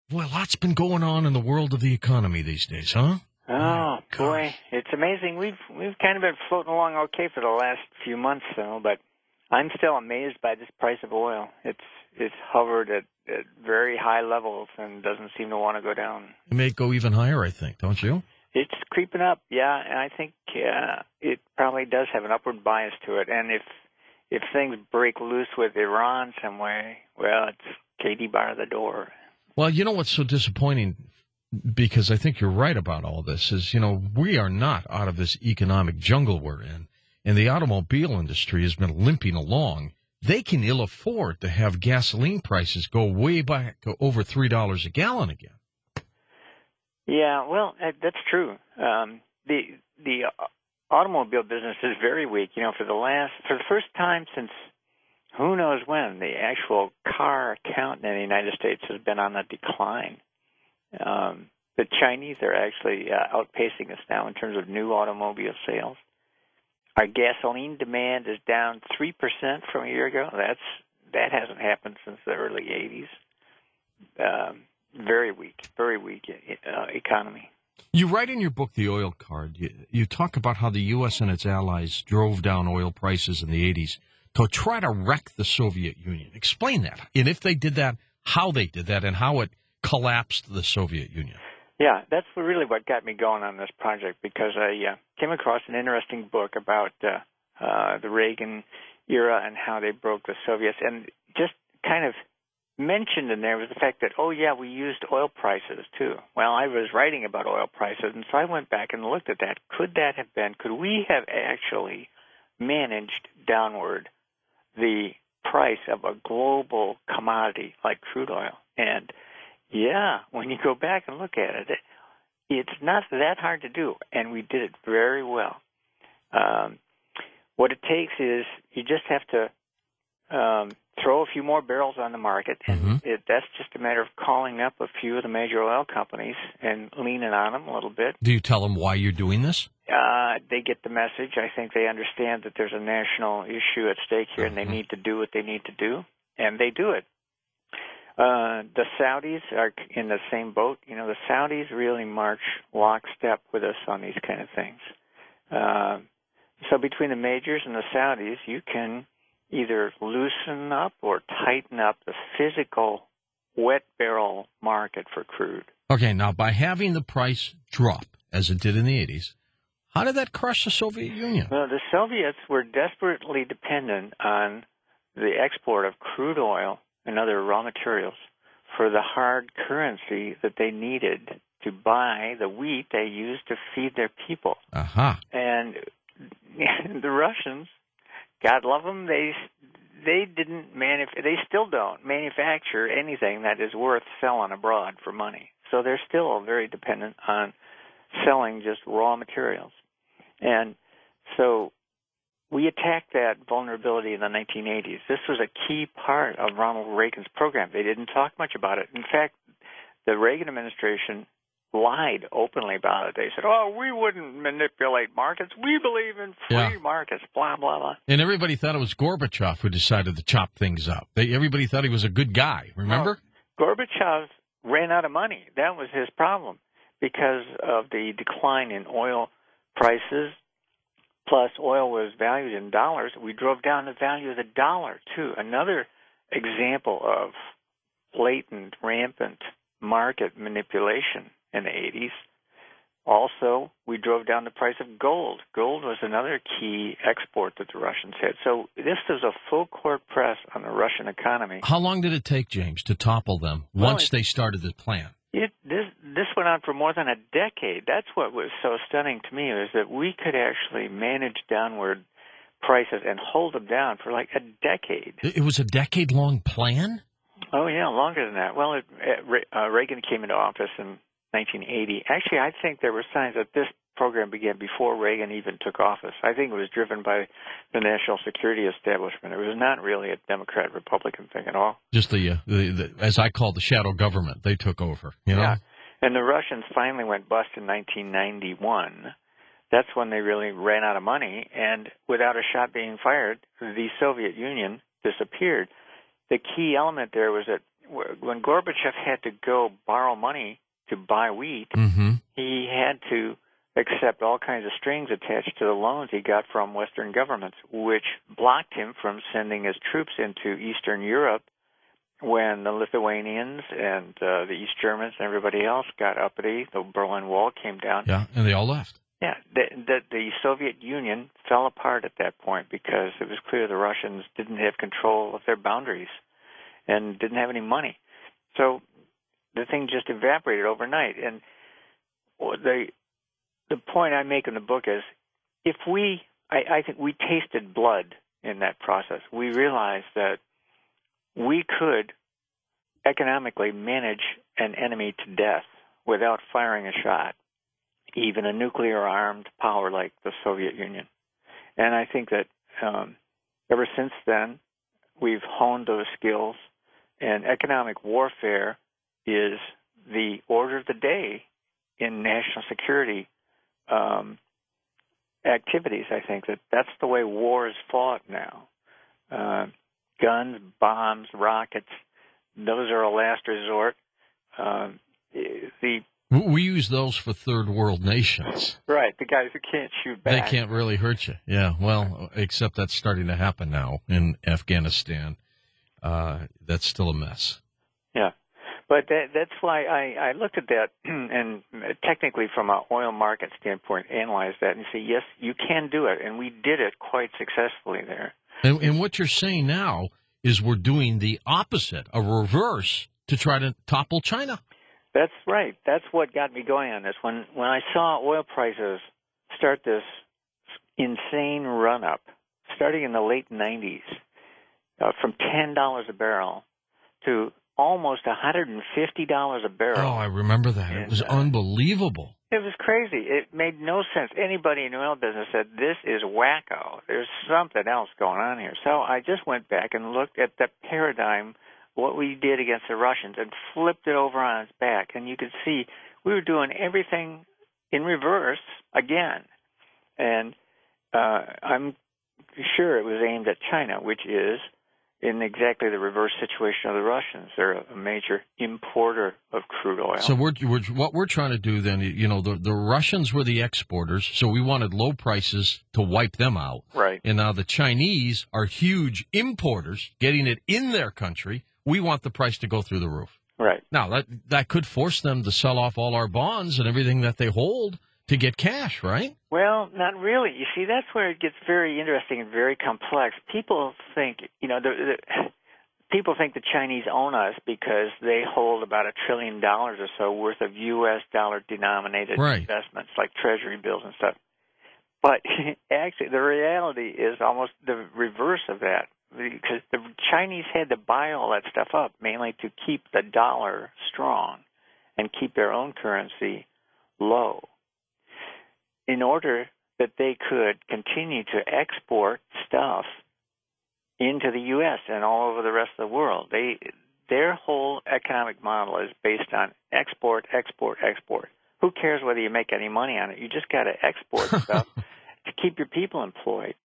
Boy, lots been going on in the world of the economy these days, huh? My Oh boy, gosh. it's amazing. We've kind of been floating along okay for the last few months, though. But I'm still amazed by this price of oil. It's hovered at very high levels and doesn't seem to want to go down. It may go even higher, I think, don't you? It's creeping up, yeah, and I think it probably does have an upward bias to it. And if things break loose with Iran some way, well, it's Katie bar the door. Well, you know what's so disappointing, because I think you're right about all this, is, we are not out of this economic jungle we're in, and the automobile industry has been limping along. They can ill afford to have gasoline prices go way back over $3 a gallon again. Yeah, well, that's true. The automobile business is very weak. For the first time since who knows when, the actual car count in the United States has been on a decline. The Chinese are actually outpacing us now in terms of new automobile sales. Our gasoline demand is down 3% from a year ago. That hasn't happened since the early 80s. Very weak economy. You write in your book, The Oil Card, you talk about how the U.S. and its allies drove down oil prices in the 80s to try to wreck the Soviet Union. Explain that. And if they did that, how they did that, and how it collapsed the Soviet Union. Yeah, that's really what got me going on this project, because I came across an interesting book about the Reagan era and how they broke the Soviets. And just kind of mentioned in there was the fact that, we used oil prices too. Well, I was writing about oil prices, and so I went back and looked at that. Could we have actually managed downward the price of a global commodity like crude oil? And yeah, when you go back and look at it, it's not that hard to do, and we did it very well. What it takes is you just have to throw a few more barrels on the market, and that's just a matter of calling up a few of the major oil companies and leaning on them a little bit. Do you tell them why you're doing this? They get the message. I think they understand that there's a national issue at stake here, and they need to do what they need to do, and they do it. The Saudis are in the same boat. The Saudis really march lockstep with us on these kind of things. So between the majors and the Saudis, you can either loosen up or tighten up the physical wet barrel market for crude. Okay, now by having the price drop, as it did in the 80s, how did that crush the Soviet Union? Well, the Soviets were desperately dependent on the export of crude oil and other raw materials for the hard currency that they needed to buy the wheat they used to feed their people. And the Russians, God love them, they still don't manufacture anything that is worth selling abroad for money. So they're still very dependent on selling just raw materials. And so we attacked that vulnerability in the 1980s. This was a key part of Ronald Reagan's program. They didn't talk much about it. In fact, the Reagan administration lied openly about it. They said, we wouldn't manipulate markets. We believe in free markets, blah, blah, blah. And everybody thought it was Gorbachev who decided to chop things up. Everybody thought he was a good guy, remember? Well, Gorbachev ran out of money. That was his problem because of the decline in oil prices. Plus, oil was valued in dollars. We drove down the value of the dollar, too. Another example of blatant, rampant market manipulation in the 80s. Also, we drove down the price of gold. Gold was another key export that the Russians had. So this was a full-court press on the Russian economy. How long did it take, James, to topple them once they started the plan? This went on for more than a decade. That's what was so stunning to me, is that we could actually manage downward prices and hold them down for like a decade. It was a decade-long plan? Oh, yeah, longer than that. Well, Reagan came into office in 1980. Actually, I think there were signs that this program began before Reagan even took office. I think it was driven by the national security establishment. It was not really a Democrat-Republican thing at all. Just the as I call the shadow government, they took over, Yeah, and the Russians finally went bust in 1991. That's when they really ran out of money, and without a shot being fired, the Soviet Union disappeared. The key element there was that when Gorbachev had to go borrow money to buy wheat, he had to accept all kinds of strings attached to the loans he got from Western governments, which blocked him from sending his troops into Eastern Europe when the Lithuanians and the East Germans and everybody else got uppity. The Berlin Wall came down. Yeah, and they all left. Yeah, the Soviet Union fell apart at that point because it was clear the Russians didn't have control of their boundaries and didn't have any money. So the thing just evaporated overnight. And the point I make in the book is, I think we tasted blood in that process. We realized that we could economically manage an enemy to death without firing a shot, even a nuclear-armed power like the Soviet Union. And I think that ever since then, we've honed those skills, and economic warfare is the order of the day in national security activities. I think that's the way war is fought now. Guns, bombs, rockets, those are a last resort. We use those for third world nations. Right, the guys who can't shoot back. They can't really hurt you. Yeah, well, except that's starting to happen now in Afghanistan. That's still a mess. Yeah, but that's why I looked at that and technically from an oil market standpoint analyzed that and say, yes, you can do it, and we did it quite successfully there. And what you're saying now is we're doing the opposite, a reverse, to try to topple China. That's right. That's what got me going on this. When I saw oil prices start this insane run-up, starting in the late 90s, from $10 a barrel to almost $150 a barrel. Oh, I remember that. It was unbelievable. It was crazy. It made no sense. Anybody in the oil business said, this is wacko. There's something else going on here. So I just went back and looked at the paradigm, what we did against the Russians, and flipped it over on its back. And you could see we were doing everything in reverse again. And I'm sure it was aimed at China, which is in exactly the reverse situation of the Russians. They're a major importer of crude oil. So what we're trying to do then, the Russians were the exporters, so we wanted low prices to wipe them out. Right. And now the Chinese are huge importers, getting it in their country. We want the price to go through the roof. Right. Now, that could force them to sell off all our bonds and everything that they hold to get cash, right? Well, not really. You see, that's where it gets very interesting and very complex. People think, people think the Chinese own us because they hold about $1 trillion or so worth of U.S. dollar-denominated investments, like Treasury bills and stuff. But actually, the reality is almost the reverse of that, because the Chinese had to buy all that stuff up, mainly to keep the dollar strong and keep their own currency low, in order that they could continue to export stuff into the U.S. and all over the rest of the world. Their whole economic model is based on export, export, export. Who cares whether you make any money on it? You just got to export stuff to keep your people employed.